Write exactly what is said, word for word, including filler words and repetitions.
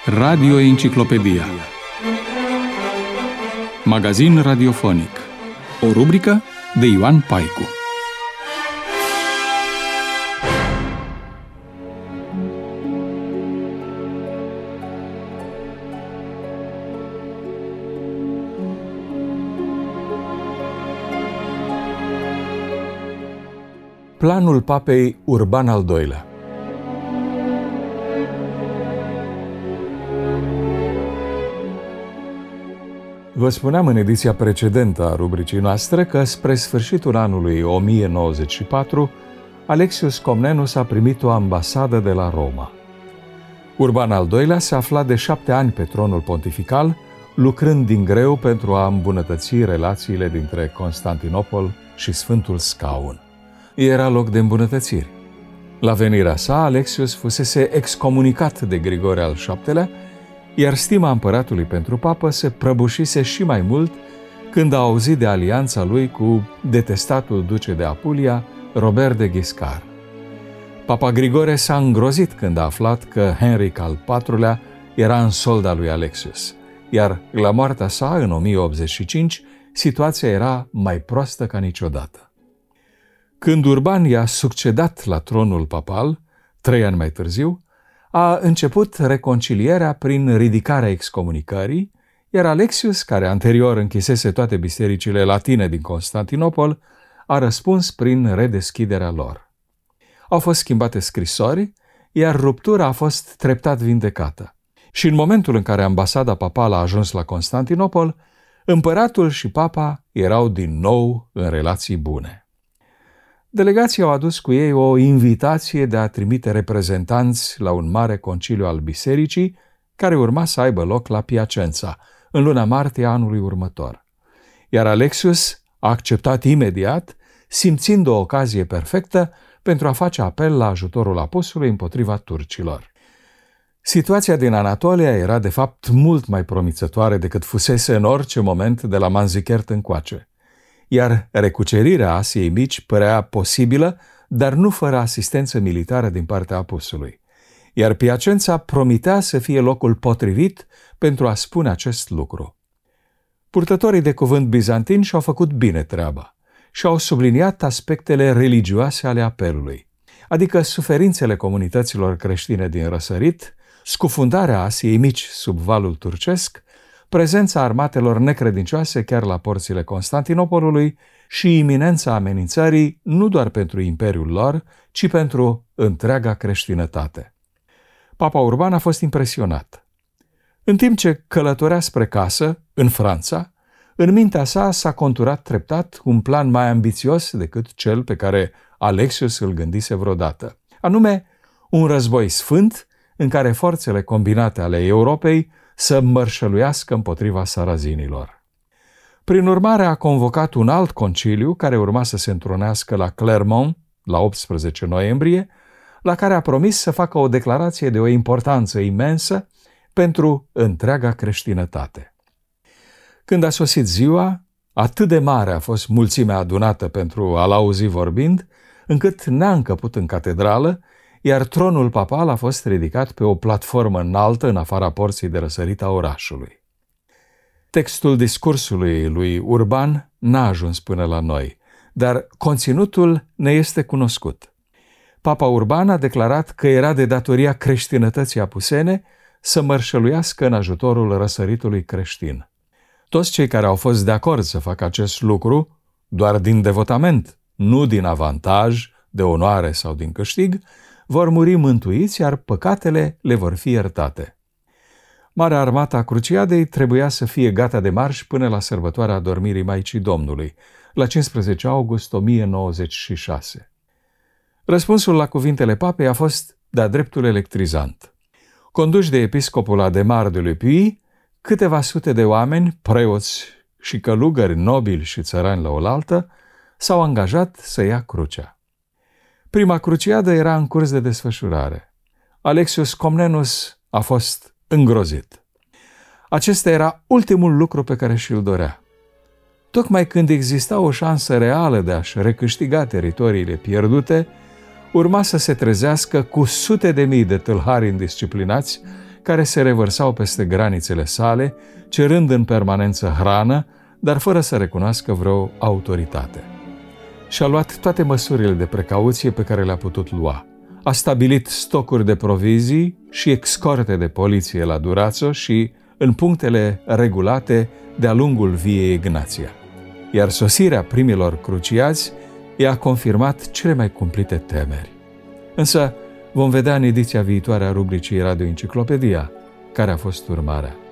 Radio Enciclopedia. Magazin radiofonic. O rubrică de Ioan Paicu. Planul papei Urban al doilea. Vă spuneam în ediția precedentă a rubricii noastre că spre sfârșitul anului o mie nouăzeci și patru, Alexius Comnenus a primit o ambasadă de la Roma. Urban al doilea se afla de șapte ani pe tronul pontifical, lucrând din greu pentru a îmbunătăți relațiile dintre Constantinopol și Sfântul Scaun. Era loc de îmbunătățiri. La venirea sa, Alexius fusese excomunicat de Grigore al șaptelea, iar stima împăratului pentru papă se prăbușise și mai mult când a auzit de alianța lui cu detestatul duce de Apulia, Robert de Guiscard. Papa Grigore s-a îngrozit când a aflat că Henric al patrulea era în solda lui Alexius, iar la moartea sa, în o mie optzeci și cinci, situația era mai proastă ca niciodată. Când Urban i-a succedat la tronul papal, trei ani mai târziu, a început reconcilierea prin ridicarea excomunicării, iar Alexius, care anterior închisese toate bisericile latine din Constantinopol, a răspuns prin redeschiderea lor. Au fost schimbate scrisori, iar ruptura a fost treptat vindecată. Și în momentul în care ambasada papală a ajuns la Constantinopol, împăratul și papa erau din nou în relații bune. Delegații au adus cu ei o invitație de a trimite reprezentanți la un mare conciliu al bisericii, care urma să aibă loc la Piacenza, în luna martie anului următor. Iar Alexius a acceptat imediat, simțind o ocazie perfectă pentru a face apel la ajutorul apostolului împotriva turcilor. Situația din Anatolia era de fapt mult mai promițătoare decât fusese în orice moment de la Manzikert încoace, iar recucerirea Asiei Mici părea posibilă, dar nu fără asistență militară din partea apusului. Iar Piacenza promitea să fie locul potrivit pentru a spune acest lucru. Purtătorii de cuvânt bizantini și-au făcut bine treaba și au subliniat aspectele religioase ale apelului, adică suferințele comunităților creștine din răsărit, scufundarea Asiei Mici sub valul turcesc, prezența armatelor necredincioase chiar la porțile Constantinopolului și iminența amenințării nu doar pentru imperiul lor, ci pentru întreaga creștinătate. Papa Urban a fost impresionat. În timp ce călătorea spre casă, în Franța, în mintea sa s-a conturat treptat un plan mai ambițios decât cel pe care Alexius îl gândise vreodată, anume un război sfânt în care forțele combinate ale Europei să mărșăluiască împotriva sarazinilor. Prin urmare, a convocat un alt conciliu care urma să se întrunească la Clermont, la optsprezece noiembrie, la care a promis să facă o declarație de o importanță imensă pentru întreaga creștinătate. Când a sosit ziua, atât de mare a fost mulțimea adunată pentru a-l auzi vorbind, încât n-a încăput în catedrală, iar tronul papal a fost ridicat pe o platformă înaltă în afara porții de răsărit a orașului. Textul discursului lui Urban n-a ajuns până la noi, dar conținutul ne este cunoscut. Papa Urban a declarat că era de datoria creștinătății apusene să mărșăluiască în ajutorul răsăritului creștin. Toți cei care au fost de acord să facă acest lucru, doar din devotament, nu din avantaj, de onoare sau din câștig, vor muri mântuiți, iar păcatele le vor fi iertate. Marea armată a Cruciadei trebuia să fie gata de marș până la sărbătoarea adormirii Maicii Domnului, la cincisprezece august o mie nouăzeci și șase. Răspunsul la cuvintele papei a fost de-a dreptul electrizant. Conduși de episcopul Ademar de Le Puy, câteva sute de oameni, preoți și călugări nobili și țărani la oaltă, s-au angajat să ia crucea. Prima cruciadă era în curs de desfășurare. Alexius Comnenus a fost îngrozit. Acesta era ultimul lucru pe care și-l dorea. Tocmai când exista o șansă reală de a-și recâștiga teritoriile pierdute, urma să se trezească cu sute de mii de tâlhari indisciplinați care se revărsau peste granițele sale, cerând în permanență hrană, dar fără să recunoască vreo autoritate. Și-a luat toate măsurile de precauție pe care le-a putut lua. A stabilit stocuri de provizii și escorte de poliție la Durazzo și în punctele regulate de-a lungul viei Ignația. Iar sosirea primilor cruciați i-a confirmat cele mai cumplite temeri. Însă vom vedea în ediția viitoare a rubricii Radio Enciclopedia care a fost urmarea.